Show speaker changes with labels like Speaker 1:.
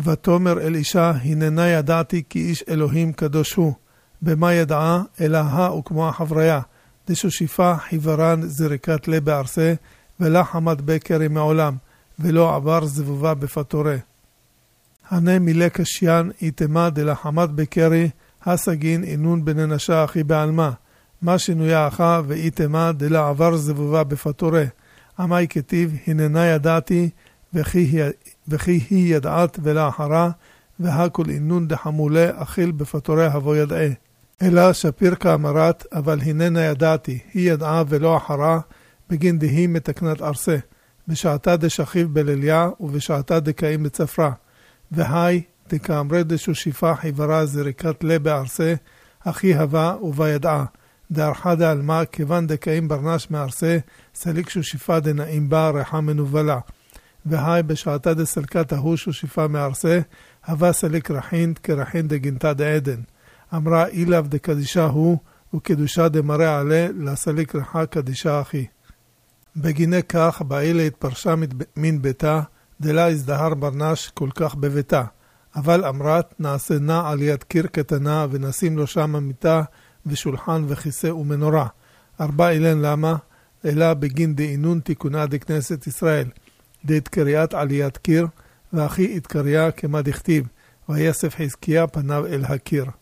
Speaker 1: ותאמר אל אישה, הננה ידעתי כי איש אלוהים קדוש הוא. במה ידעה? אלוהה וכמו החבריה. דשושיפה חיוורן זריקת לב בארסה, ולה חמת בקרי מעולם, ולא עבר זבובה בפתורה. הנה מילה קשיין איתמה דלה חמת בקרי, הסגין אינון בננשה אחי בעלמה. מה שינויה אחא ואיתמה דלה עבר זבובה בפתורה. עמי כתיב, הננה ידעתי, וכי היא ידעת ולאחרה, והכל אינון דחמולה אכיל בפתורה הבו ידעה. אלא שפיר כאמרת, אבל הננה ידעתי, היא ידעה ולא אחרה, בגין דהי מתקנת ארסה, בשעתה דשכיב בליליה, ובשעתה דקאים בצפרה. והי, דקאמרי דשושיפה חיוורה זריקת לב בארסה, אחי הווה ובה ידעה. דערכה דעלמה, כיוון דקאים ברנש מארסה, סליק שושיפה דנאים בה ריחה מנובלה. והי בשעתה דסלקת ההוא שושיפה מארסה, הווה סליק רחין כרחין דגינתה דעדן. אמרה אילב דקדישה הוא, וקדושה דמראה עלה, לסליק רחה קדישה אחי. בגיני כך, באילה התפרשה מן ביתה, דלה הזדהר ברנש כל כך בביתה. אבל אמרת, נעשה נע על יד קיר קטנה, ונשים לו שם מיטה, ושולחן וכיסא ומנורה. 4 אילן למה? אלא בגין דאינון תיקונה דכנסת ישראל. דהתקריית עליית קיר, ואחי התקריה כמה דכתיב, ויסף חזקיה פניו אל הקיר.